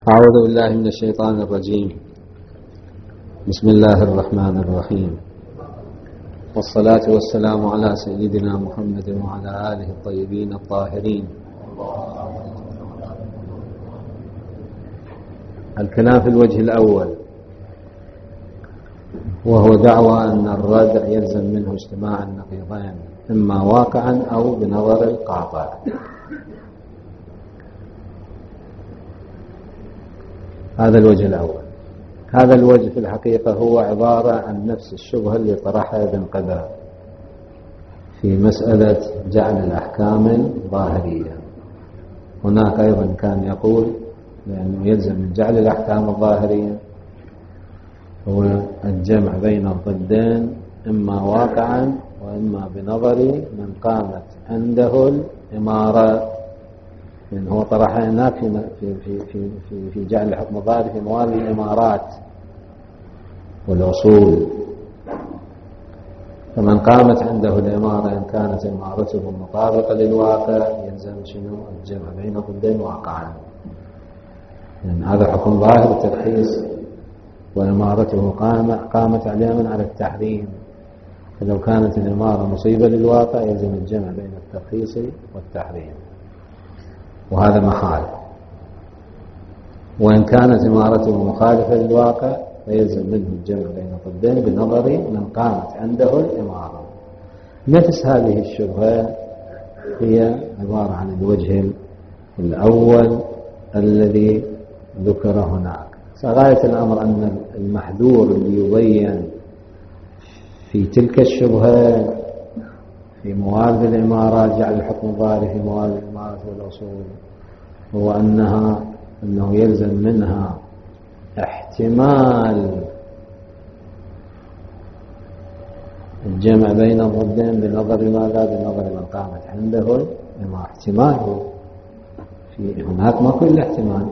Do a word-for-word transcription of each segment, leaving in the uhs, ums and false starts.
أعوذ بالله من الشيطان الرجيم. بسم الله الرحمن الرحيم، والصلاة والسلام على سيدنا محمد وعلى آله الطيبين الطاهرين. الكلام في الوجه الأول، وهو دعوى أن الردع يلزم منه اجتماع النقيضين إما واقعا أو بنظر القاطع. هذا الوجه الأول. هذا الوجه في الحقيقة هو عبارة عن نفس الشبهة اللي طرحها ابن قدامة في مسألة جعل الأحكام الظاهرية. هناك أيضا كان يقول بأنه يلزم من جعل الأحكام الظاهرية هو الجمع بين الضدين إما واقعا وإما بنظر من قامت عنده الإمارة، لأن هو طرح هناك في في في في في جعل الحكم الظاهري في موارد الإمارات والأصول. فمن قامت عنده الإمارة إن كانت إمارته مطابقة للواقع يلزم شنو؟ الجمع بين ضدين واقعا، لأن هذا حكم ظاهر الترخيص وإمارته قامت عليها على التحريم. فلو كانت الإمارة مصيبة للواقع يلزم الجمع بين الترخيص والتحريم، وهذا محال. وإن كانت إمارته مخالفة للواقع فيلزم منه الجمع بين ضدين بنظر من قامت عنده الإمارة. نفس هذه الشبهة هي عبارة عن الوجه الأول الذي ذكر هناك. غاية الأمر أن المحذور اللي يبين في تلك الشبهة في موارد الإمارات، جعل الحكم الظاهري في موارد الإمارات والأصول، هو أنها أنه يلزم منها احتمال الجمع بين الضدين بنظر ماذا؟ بنظر من قامت عنده الإمارة. احتماله في هناك ما كل احتمال.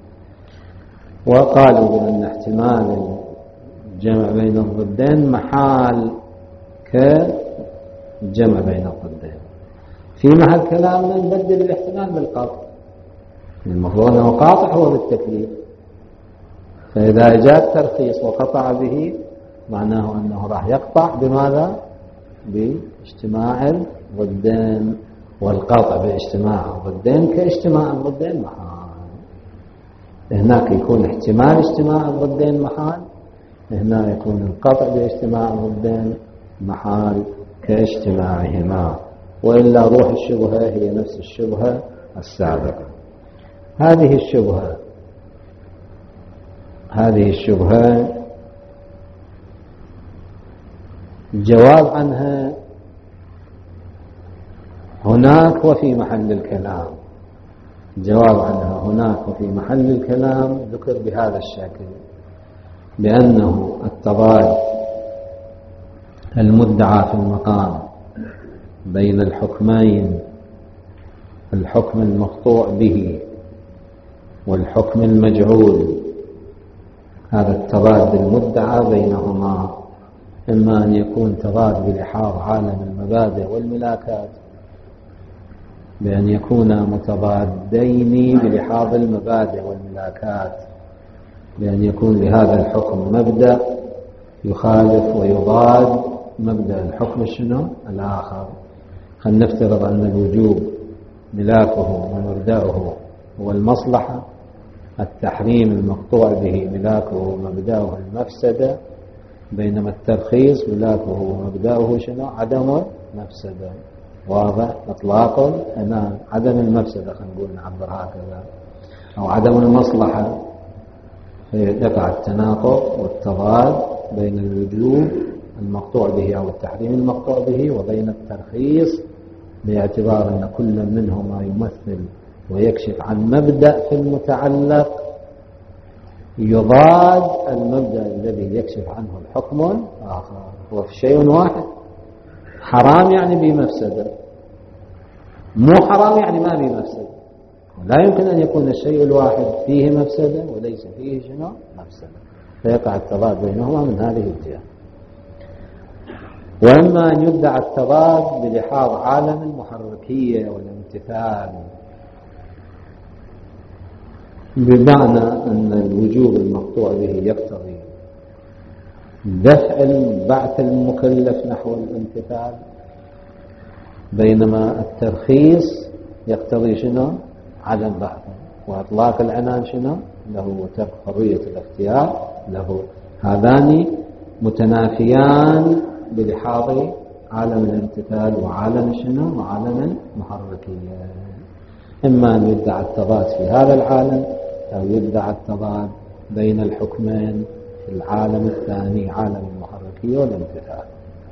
وقالوا بأن احتمال الجمع بين الضدين محال كالجمع بين الضدين. في محل كلامنا نبدل الاحتمال بالقطع، المفروض أنه قاطع هو بالتكليف، فإذا جاء الترخيص وقطع به معناه أنه راح يقطع بماذا؟ باجتماع الضدين، والقطع باجتماع الضدين كاجتماع الضدين محال. هناك يكون احتمال اجتماع الضدين محال، هنا يكون القطع باجتماع الضدين محال كاجتماعهما، وإلا روح الشبهة هي نفس الشبهة السابقة. هذه الشبهة هذه الشبهة الجواب عنها هناك وفي محل الكلام. الجواب عنها هناك وفي محل الكلام ذكر بهذا الشكل، بأنه التضاد المدعى في المقام بين الحكمين، الحكم المقطوع به والحكم المجعول، هذا التضاد المدعى بينهما إما أن يكون تضاد بلحاظ عالم المبادئ والملاكات، بأن يكون متضادين بلحاظ المبادئ والملاكات، بأن يكون لهذا الحكم مبدأ يخالف ويضاد مبدأ الحكم شنو الآخر. خلينا نفترض أن الوجوب ملاكه ومبدأه هو المصلحة، التحريم المقطوع به ملاكه ومبدأه المفسدة، بينما الترخيص ملاكه ومبدأه شنو عدم المفسدة. واضح؟ إطلاق هنا عدم المفسدة، خلينا نقول نعبر هكذا، أو عدم المصلحة، فيقع التناقض والتضاد بين الوجوب المقطوع به أو التحريم المقطوع به وبين الترخيص، باعتبار أن كل منهما يمثل ويكشف عن مبدأ في المتعلق يضاد المبدأ الذي يكشف عنه الحكم الآخر. هو في شيء واحد، حرام يعني بمفسدة، مو حرام يعني ما بمفسدة. لا يمكن أن يكون الشيء الواحد فيه مفسدة وليس فيه شنو مفسدة، فيقع التضاد بينهما من هذه الجهة. وإما أن يدعى التضاد بلحاظ عالم المحركية والامتثال، بمعنى أن الوجوب المقطوع به يقتضي دفع البعث المكلف نحو الامتثال، بينما الترخيص يقتضي شنو؟ عدم بعثه، وإطلاق العنان شنو؟ له ترك حرية الاختيار له. هذان متنافيان بلحاظ عالم الامتثال وعالم شنو؟ وعالم المحركية. إما أن يدعى التضاد في هذا العالم أو يدعى التضاد بين الحكمين في العالم الثاني، عالم المحركية والامتثال.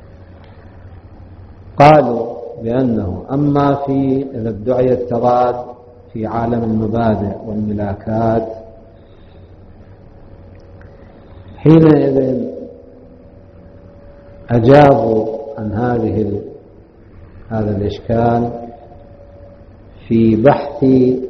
قالوا بأنه أما في إذا ادعي التضاد في عالم المبادئ والملاكات، حينئذ أجابوا عن هذه هذا الإشكال في بحث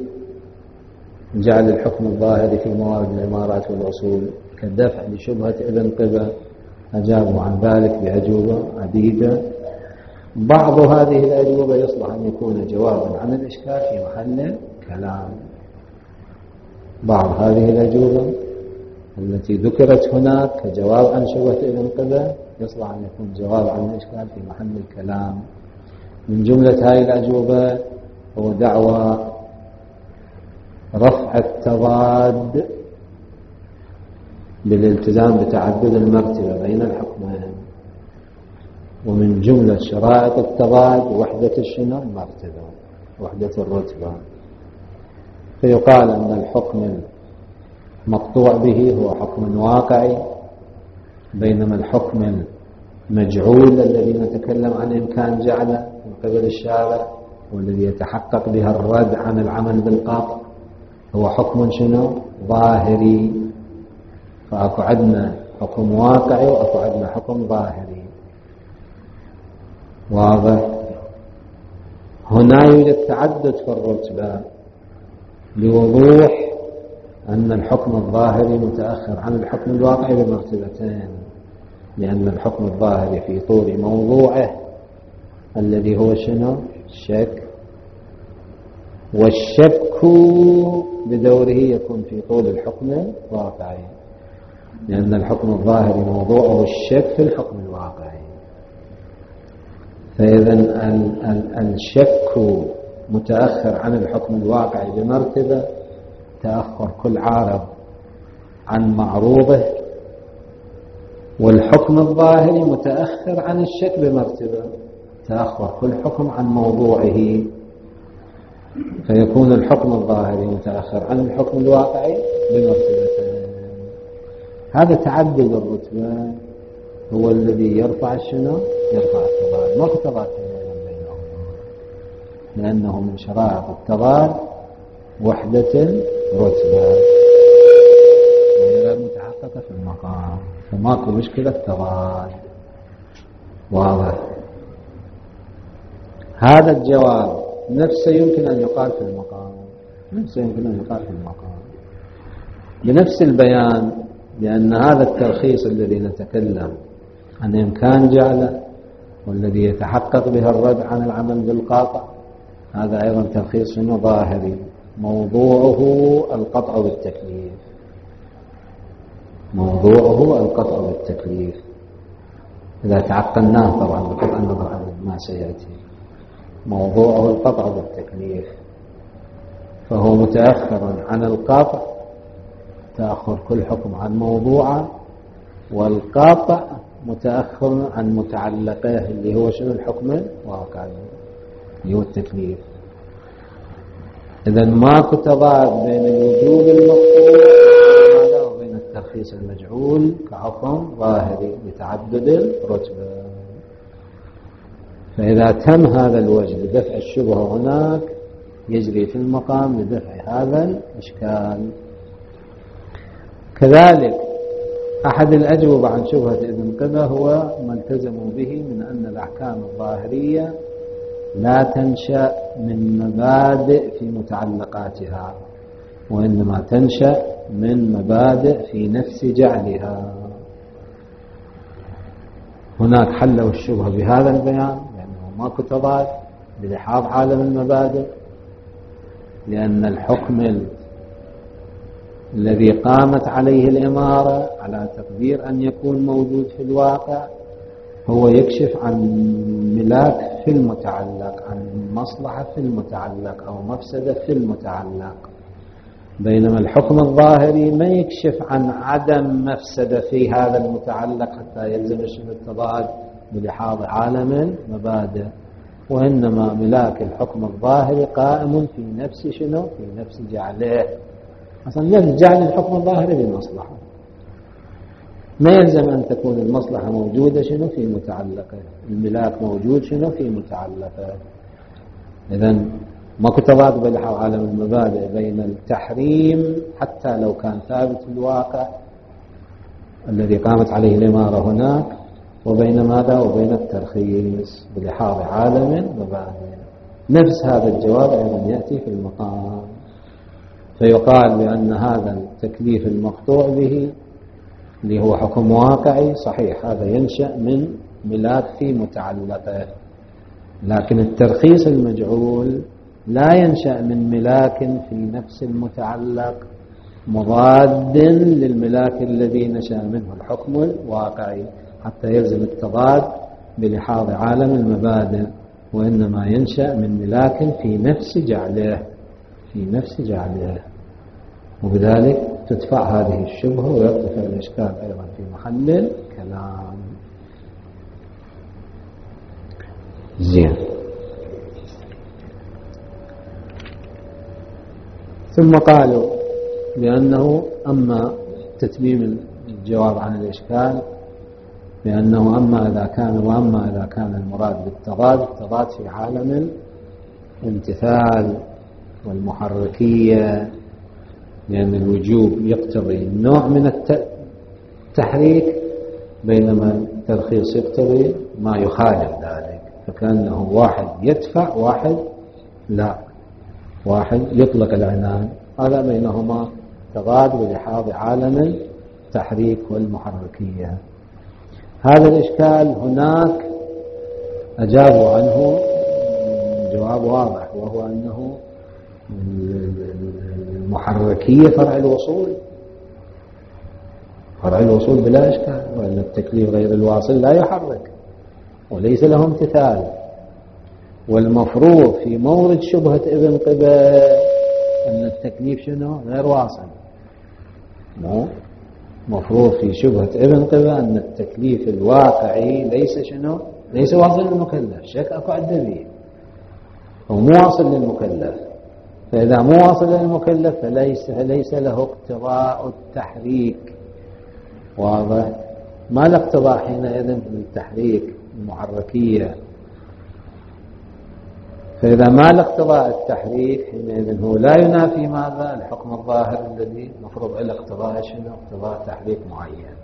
جعل الحكم الظاهري في موارد الإمارات والأصول كالدفع لشبهة ابن قبة. أجابوا عن ذلك بأجوبة عديدة. بعض هذه الأجوبة يصلح أن يكون جوابا عن الإشكال في محل كلام. بعض هذه الأجوبة التي ذكرت هناك كجواب عن شبهة ابن قبة يصلح أن يكون جواب عن الإشكال في محل الكلام. من جملة هذه الأجوبة هو دعوى رفع التضاد بالالتزام بتعدد المرتبة بين الحكمين، ومن جملة شرائط التضاد وحدة الشنو؟ المرتبة، وحدة الرتبة. فيقال أن الحكم المقطوع به هو حكم واقعي، بينما الحكم المجعول الذي نتكلم عن إمكان جعله من قبل الشارع والذي يتحقق بها الرد عن العمل بالقطع هو حكم شنو؟ ظاهري. فأكو عندنا حكم واقعي وأكو عندنا حكم ظاهري. واضح؟ هنا يوجد تعدد في الرتبة لوضوح أن الحكم الظاهري متأخر عن الحكم الواقعي بمرتبتين، لأن الحكم الظاهري في طول موضوعه الذي هو شنو؟ الشك، والشك بدوره يكون في طول الحكم الواقعي، لأن الحكم الظاهري موضوعه الشك في الحكم الواقعي. فإذا الشك متأخر عن الحكم الواقعي بمرتبة، تأخر كل عارض عن معروضه، والحكم الظاهري متأخر عن الشك بمرتبة، تأخر كل حكم عن موضوعه. فيكون الحكم الظاهري متأخر عن الحكم الواقعي بمرتبتين. هذا تعدد الرتبة هو الذي يرفع الشنو؟ يرفع التضاد. ما في تضاد بينهم، لأنه من شرائط التضاد وحدة الرتبة وهي غير متحققة في المقام، فماكو مشكلة تضاد. واضح؟ هذا الجواب نفسه يمكن أن يقال في المقام، نفسه يمكن أن يقال في المقام بنفس البيان، لأن هذا الترخيص الذي نتكلم عن إمكان جعله والذي يتحقق به الرد عن العمل بالقاطع، هذا أيضا ترخيص ظاهري موضوعه القطع بالتكليف، موضوعه القطع بالتكليف إذا تعقلناه طبعا بقطع النظر عن ما سيأتي. موضوعه القطع بالتكليف، فهو متأخر عن القاطع، تأخر كل حكم عن موضوعه، والقاطع متأخر عن متعلقه اللي هو شنو؟ الحكم الواقعي اللي هو التكليف. إذن ماكو تضاد بين الوجوب المقطوع وبين الترخيص المجعول كحكم ظاهري لتعدد الرتبة. فإذا تم هذا الوجه لدفع الشبهة هناك، يجري في المقام لدفع هذا الإشكال. كذلك أحد الأجوبة عن شبهة ابن قبة هو ما التزموا به من أن الأحكام الظاهرية لا تنشأ من مبادئ في متعلقاتها، وإنما تنشأ من مبادئ في نفس جعلها. هناك حلوا الشبهة بهذا البيان، لأنه ماكو تضاد بلحاظ عالم المبادئ، لأن الحكم الذي قامت عليه الإمارة على تقدير أن يكون موجود في الواقع هو يكشف عن ملاك في المتعلق، عن مصلحة في المتعلق أو مفسدة في المتعلق، بينما الحكم الظاهري ما يكشف عن عدم مفسدة في هذا المتعلق حتى يلزم الشبه التضاد بلحاظ عالم المبادئ، وإنما ملاك الحكم الظاهري قائم في نفس شنو؟ في نفس جعله. أصلا جعل الحكم الظاهري بمصلحة، ما يلزم أن تكون المصلحة موجودة شنو؟ في متعلقه، الملاك موجود شنو؟ في متعلقه. إذن ماكو تضاد بلحاظ عالم المبادئ بين التحريم حتى لو كان ثابت في الواقع الذي قامت عليه الإمارة هناك، وبين ماذا؟ وبين الترخيص بلحاظ عالم مبادئ. نفس هذا الجواب أيضا يأتي في المقام، فيقال بأن هذا التكليف المقطوع به اللي هو حكم واقعي صحيح، هذا ينشأ من ملاك في متعلقه، لكن الترخيص المجعول لا ينشأ من ملاك في نفس المتعلق مضاد للملاك الذي نشأ منه الحكم الواقعي حتى يلزم التضاد بلحاظ عالم المبادئ، وإنما ينشأ من ملاك في نفس جعله، في نفس جعله، وبذلك تدفع هذه الشبهة ويرتفع الإشكال أيضا في محل الكلام. زين. ثم قالوا بأنه أما تتميم الجواب عن الإشكال بأنه أما إذا كان وأما إذا كان المراد بالتضاد التضاد في عالم الامتثال والمحركية، لأن الوجوب يقتضي نوع من التحريك بينما الترخيص يقتضي ما يخالف ذلك، فكأنه واحد يدفع واحد لا، واحد يطلق العنان، هذا بينهما تضاد بلحاظ عالم التحريك والمحركية. هذا الإشكال هناك أجابوا عنه جواب واضح، وهو أنه المحركية فرع الوصول، فرع الوصول بلا إشكال، وأن التكليف غير الواصل لا يحرك وليس له امتثال، والمفروض في مورد شبهة ابن قبل أن التكليف شنو؟ غير واصل. مو مفروض في شبهة ابن قبل أن التكليف الواقعي ليس شنو؟ ليس واصل للمكلف، شك أكو عدة به، هو مو واصل للمكلف، فإذا مو واصل للمكلف فليس, فليس له اقتضاء التحريك. واضح؟ ما له اقتضاء حينئذ بالتحريك المحركية، فإذا ما له اقتضاء التحريك حينئذ هو لا ينافي ماذا؟ الحكم الظاهر الذي مفروض له اقتضاء شنو؟ اقتضاء تحريك معين.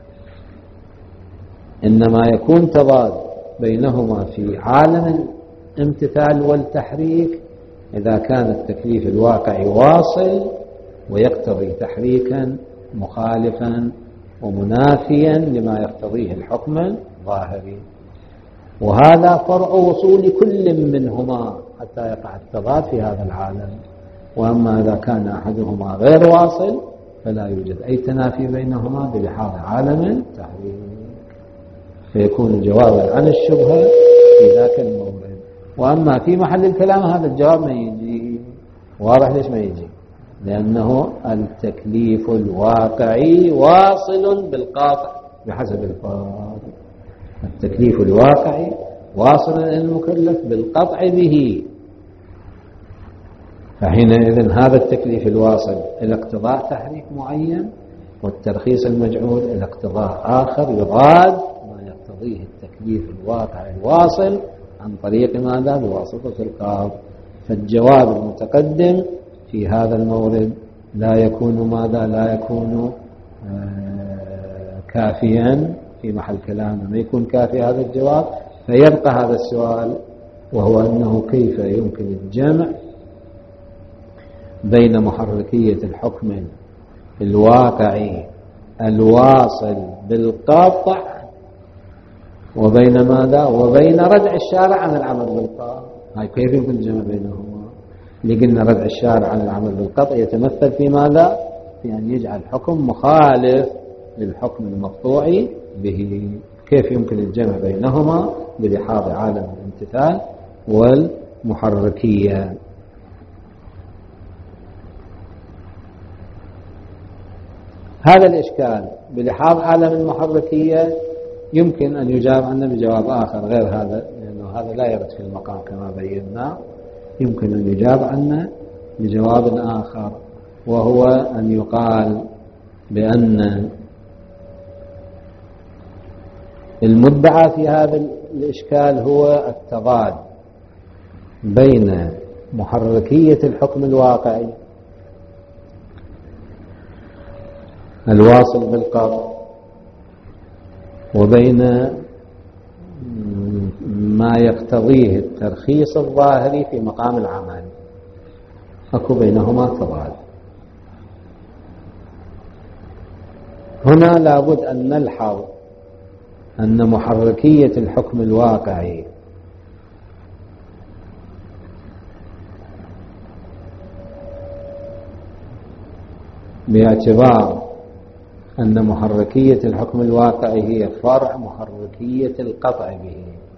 إنما يكون تضاد بينهما في عالم الامتثال والتحريك إذا كان التكليف الواقعي واصل ويقتضي تحريكا مخالفا ومنافيا لما يقتضيه الحكم الظاهري، وهذا فرع وصول كل منهما حتى يقع التضاد في هذا العالم. وأما إذا كان أحدهما غير واصل فلا يوجد أي تنافي بينهما بلحاظ عالم التحريك، فيكون جوابا عن الشبهة في ذاك المورد. وأما في محل الكلام هذا الجواب ما يجي. واضح ليش ما يجي؟ لأنه التكليف الواقعي واصل بالقاطع بحسب الفاظ، التكليف الواقعي واصل للمكلف بالقطع به، فحينئذ هذا التكليف الواصل إلى اقتضاء تحريك معين، والترخيص المجعول إلى اقتضاء آخر يضاد ما يقتضيه التكليف الواقعي الواصل عن طريق ماذا؟ بواسطة القاضي. فالجواب المتقدم في هذا المورد لا يكون ماذا؟ لا يكون كافيا في محل كلامه، ما يكون كافي هذا الجواب، فيبقى هذا السؤال، وهو أنه كيف يمكن الجمع بين محركية الحكم الواقعي الواصل بالقطع وبين ماذا؟ وبين ردع الشارع عن العمل بالقطع. هاي كيف يمكن الجمع بينهما؟ اللي قلنا ردع الشارع عن العمل بالقطع يتمثل في ماذا؟ في أن يجعل حكم مخالف للحكم المقطوع به. كيف يمكن الجمع بينهما بلحاظ عالم الامتثال والمحركية؟ هذا الإشكال بلحاظ عالم المحركية يمكن أن يجاب عنه بجواب آخر غير هذا، لأنه هذا لا يرد في المقام كما بينا. يمكن أن يجاب عنه بجواب آخر، وهو أن يقال بأن المدعى في هذا الإشكال هو التضاد بين محركية الحكم الواقعي الواصل بالقطع وبين ما يقتضيه الترخيص الظاهري في مقام العمل. أكو بينهما تضاد. هنا لابد أن نلحظ أن محركية الحكم الواقعي باعتبار أن محركية الحكم الواقعي هي فرع محركية القطع به،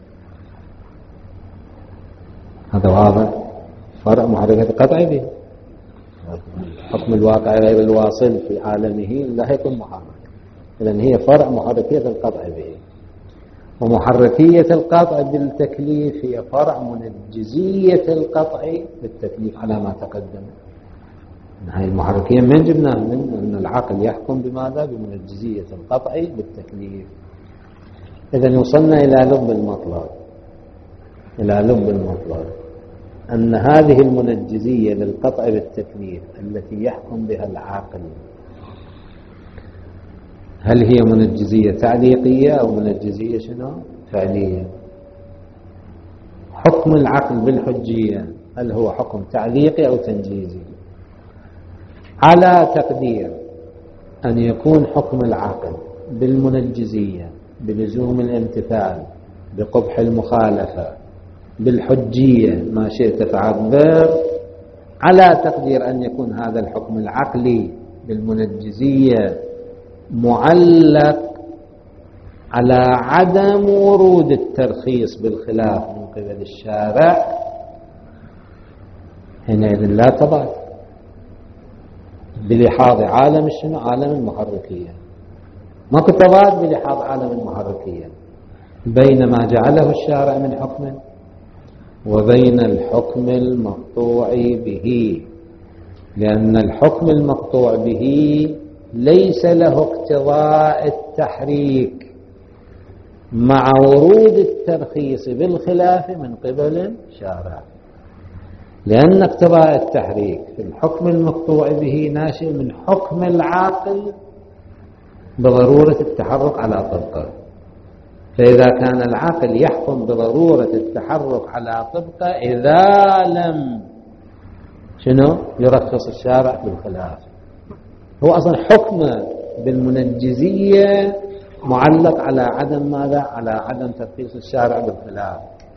هذا واضح، فرع محركية القطع به. الحكم الواقعي غير الواصل في عالمه لا يكون محرك، لأن هي فرع محركية القطع به. ومحركية القطع بالتكليف هي فرع منجزية القطع بالتكليف على ما تقدم. هذه المحركية من جبناها؟ من أن العقل يحكم بماذا؟ بمنجزية القطع بالتكليف. إذن وصلنا إلى لب المطلب، إلى لب المطلب أن هذه المنجزية للقطع بالتكليف التي يحكم بها العاقل، هل هي منجزية تعليقية أو منجزية شنو؟ فعلية؟ حكم العقل بالحجية هل هو حكم تعليقي أو تنجيزي؟ على تقدير أن يكون حكم العقل بالمنجزية بلزوم الامتثال بقبح المخالفة بالحجية ما شئت فعبر، على تقدير أن يكون هذا الحكم العقلي بالمنجزية معلق على عدم ورود الترخيص بالخلاف من قبل الشارع، حينئذ لا تضاد بلحاظ عالم الشنو؟ عالم المحركية. ماكو تضاد بلحاظ عالم المحركية بين ما جعله الشارع من حكم وبين الحكم المقطوع به، لأن الحكم المقطوع به ليس له اقتضاء التحريك مع ورود الترخيص بالخلاف من قبل الشارع، لأن اقتضاء التحريك في الحكم المقطوع به ناشئ من حكم العاقل بضرورة التحرك على طبقه. فإذا كان العاقل يحكم بضرورة التحرك على طبقه إذا لم شنو يرخص الشارع بالخلاف، هو أصلا حكم بالمنجزية معلق على عدم ماذا؟ على عدم ترخيص الشارع بالخلاف.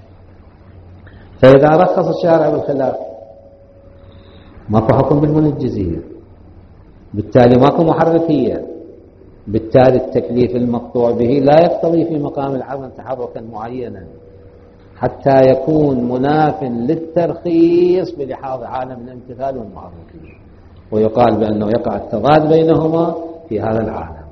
فإذا رخص الشارع بالخلاف ماكو حكم بالمنجزية، بالتالي ماكو محركية، بالتالي التكليف المقطوع به لا يقتضي في مقام العدم تحركا معينا حتى يكون مناف للترخيص بلحاظ عالم الامتثال والمحركية، ويقال بأنه يقع التضاد بينهما في هذا العالم.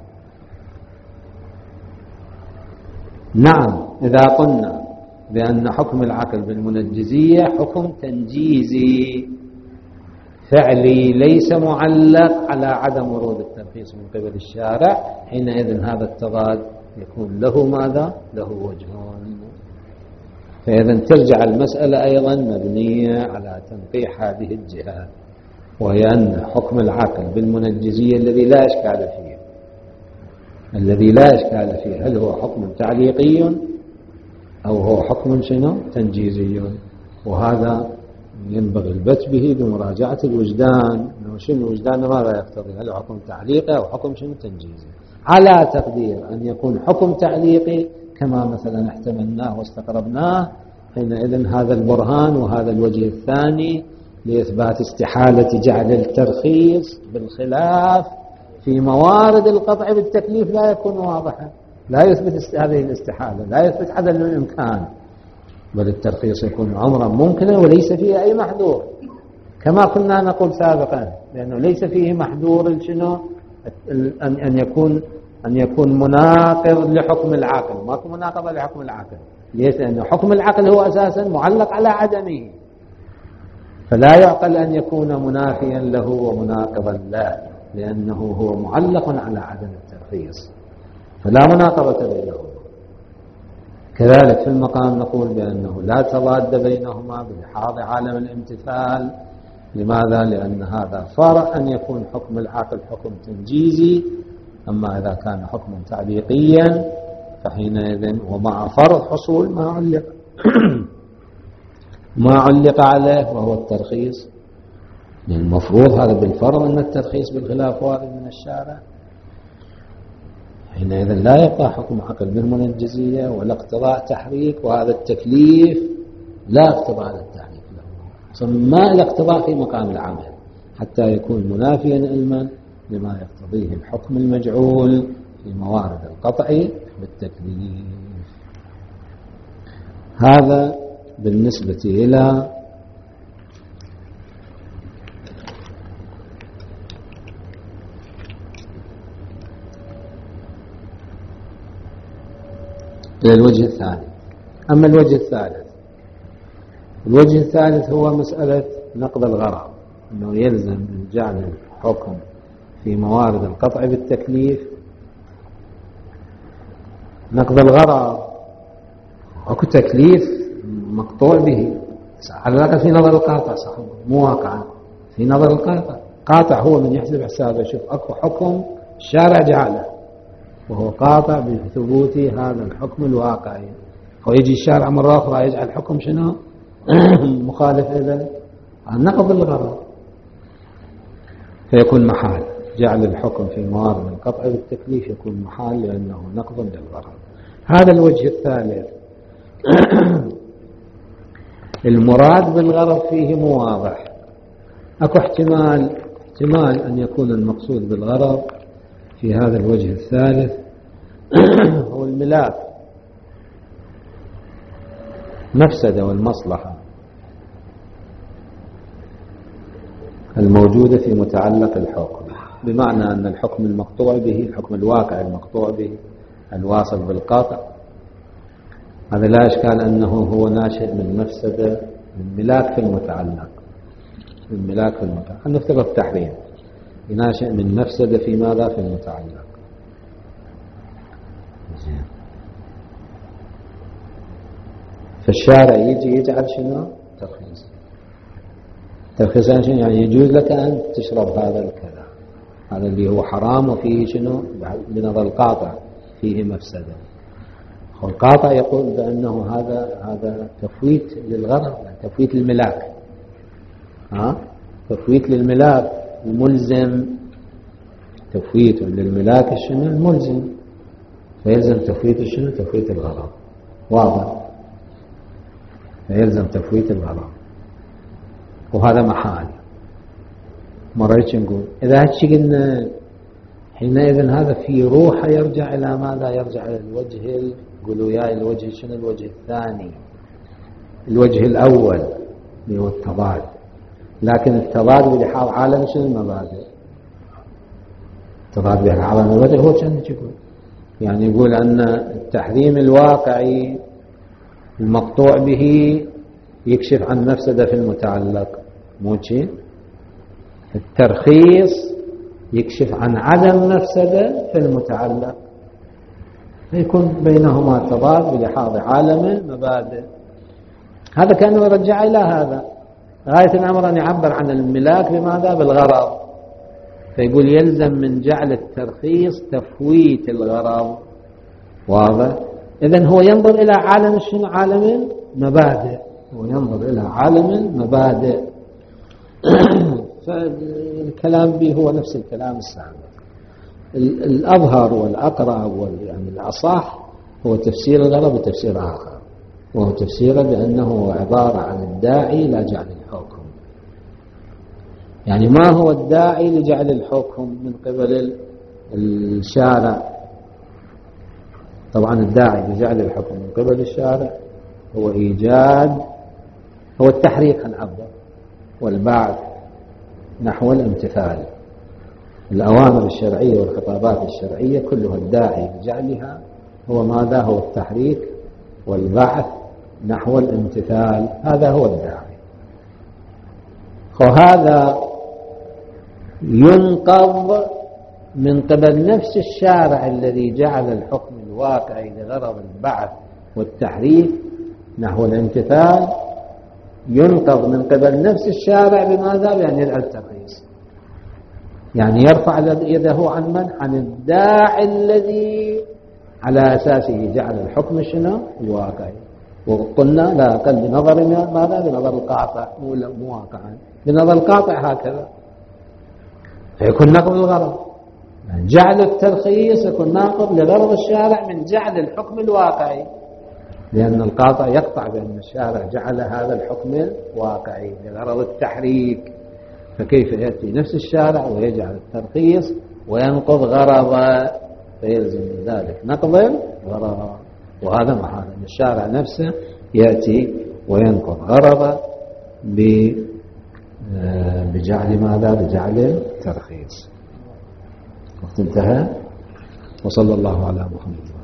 نعم، إذا قلنا بأن حكم العقل بالمنجزية حكم تنجيزي فعلي ليس معلق على عدم ورود الترخيص من قبل الشارع، حينئذ هذا التضاد يكون له ماذا؟ له وجهان. فإذا ترجع المسألة أيضا مبنية على تنقيح هذه الجهات، وهي أن حكم العقل بالمنجزية الذي لا إشكال فيه الذي لا إشكال فيه هل هو حكم تعليقي أو هو حكم شنو؟ تنجيزي. وهذا ينبغي البت به بمراجعة الوجدان، أنه شنو الوجدان ماذا يقتضي؟ هل هو حكم تعليقي أو حكم شنو؟ تنجيزي. على تقدير أن يكون حكم تعليقي كما مثلا احتملناه واستقربناه، حينئذ هذا البرهان وهذا الوجه الثاني لإثبات استحالة جعل الترخيص بالخلاف في موارد القطع بالتكليف لا يكون واضحا، لا يثبت هذه الاستحالة، لا يثبت عدم الإمكان، بل الترخيص يكون عمرا ممكنا وليس فيه أي محذور، كما كنا نقول سابقا، لأنه ليس فيه محذور شنو أن يكون أن يكون مناقض لحكم العاقل، ما يكون مناقض لحكم العاقل. ليس لأن حكم العقل هو أساسا معلق على عدمه، فلا يعقل أن يكون منافيا له ومناقضا له، لأنه هو معلق على عدم الترخيص، فلا مناقضة بينهما. كذلك في المقام نقول بأنه لا تضاد بينهما بلحاظ عالم الامتثال. لماذا؟ لأن هذا فرع أن يكون حكم العقل حكم تنجيزي، أما إذا كان حكما تعليقيا فحينئذ ومع فرض حصول ما علق ما علق عليه وهو الترخيص. المفروض هذا بالفرض أن الترخيص بالخلاف وارد من الشارع، حينئذ لا يبقى حكم عقل بالمنجزية ولا اقتضاء تحريك، وهذا التكليف لا اقتضاء للتحريك له، ثم ما الاقتضاء في مقام العمل حتى يكون منافيا علما لما يقتضيه الحكم المجعول في موارد القطع بالتكليف. هذا بالنسبة إلى إلى الوجه الثاني. أما الوجه الثالث، الوجه الثالث هو مسألة نقض الغرض، أنه يلزم من جعل الحكم في موارد القطع بالتكليف نقض الغرض. أكو تكليف مقطوع به على الأقل في نظر القاطع، صح مو واقعا في نظر القاطع. قاطع هو من يحسب حسابه، شوف أكو حكم الشارع جعله وهو قاطع بثبوت هذا الحكم الواقعي، ويجي الشارع مرة أخرى يجعل حكم شنو مخالف إذن نقض الغرض، فيكون محال جعل الحكم في موارد القطع بالتكليف يكون محال لأنه نقض للغرض. هذا الوجه الثالث. المراد بالغرض فيه مو واضح. أكو احتمال احتمال أن يكون المقصود بالغرض في هذا الوجه الثالث هو الملاك، مفسدة والمصلحة الموجودة في متعلق الحكم، بمعنى أن الحكم المقطوع به، الحكم الواقع المقطوع به الواصل بالقاطع، هذا لا إشكال أنه هو ناشئ من مفسدة من ملاك في المتعلق، من ملاك في المتعلق. نفترض التحريم ناشئ من مفسدة في ماذا؟ في المتعلق. فالشارع يجي يجعل شنو؟ ترخيص. ترخيص يعني يجوز لك أن تشرب هذا الكذا، هذا اللي هو حرام وفيه شنو؟ بنظر القاطع فيه مفسدة. والقاطع يقول بأنه هذا هذا تفويت للغرض، تفويت للملاك، ها تفويت للملاك الملزم، تفويت للملاك الشنو الملزم، فيلزم تفويت الشنو؟ تفويت الغرض، واضح، فيلزم تفويت الغرض، وهذا محال. مرة نقول إذا هالشي قلنا حينئذ هذا في روحه يرجع إلى ماذا؟ يرجع إلى الوجه، قولوا يا الوجه شنو؟ الوجه الثاني. الوجه الأول اللي هو التضاد، لكن التضاد بلحاظ عالم شنو المبادئ؟ التضاد بلحاظ عالم المبادئ هو شنو يقول؟ يعني يقول أن التحريم الواقعي المقطوع به يكشف عن مفسدة في المتعلق، مو شيء. الترخيص يكشف عن عدم مفسدة في المتعلق، فيكون بينهما تضاد بلحاظ عالم المبادئ. هذا كأنه يرجع إلى هذا. غاية الأمر أن يعبر عن الملاك بماذا؟ بالغرض، فيقول يلزم من جعل الترخيص تفويت الغرض، واضح؟ إذن هو ينظر إلى عالم شنو؟ عالم المبادئ، هو ينظر إلى عالم المبادئ. فالكلام به هو نفس الكلام السابق. الأظهر والأقرب يعني الأصح هو تفسير الغرض بتفسير آخر، وهو تفسيره بأنه عبارة عن الداعي لا جعل الحكم، يعني ما هو الداعي لجعل الحكم من قبل الشارع؟ طبعا الداعي لجعل الحكم من قبل الشارع هو إيجاد، هو التحريك الأفضل والبعث نحو الامتثال. الأوامر الشرعية والخطابات الشرعية كلها الداعي لجعلها هو ماذا؟ هو التحريك والبعث نحو الامتثال، هذا هو الداعي. وهذا ينقض من قبل نفس الشارع الذي جعل الحكم الواقعي لغرض البعث والتحريك نحو الامتثال، ينقض من قبل نفس الشارع بماذا؟ بأن يدعى الترخيص، يعني يرفع يده عن من؟ عن الداعي الذي على أساسه جعل الحكم شنو؟ الواقعي. وقلنا لا أقل بنظرنا ماذا؟ بنظر القاطع، مو واقعا، بنظر القاطع هكذا، فيكون نقض الغرض. جعل الترخيص يكون ناقض لغرض الشارع من جعل الحكم الواقعي، لأن القاطع يقطع بأن الشارع جعل هذا الحكم الواقعي لغرض التحريك، فكيف يأتي نفس الشارع ويجعل الترخيص وينقض غرضه؟ فيلزم من ذلك نقض الغرض، وهذا محال أن الشارع نفسه يأتي وينقض غرضه بجعل ماذا؟ بجعل الترخيص. وقت انتهى. وصلى الله على محمد.